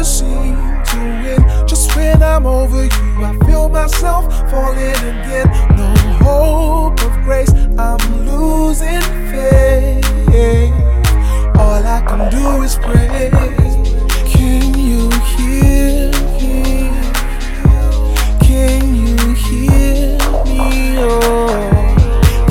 never seem to win. Just when I'm over you, I feel myself falling again. No hope of grace,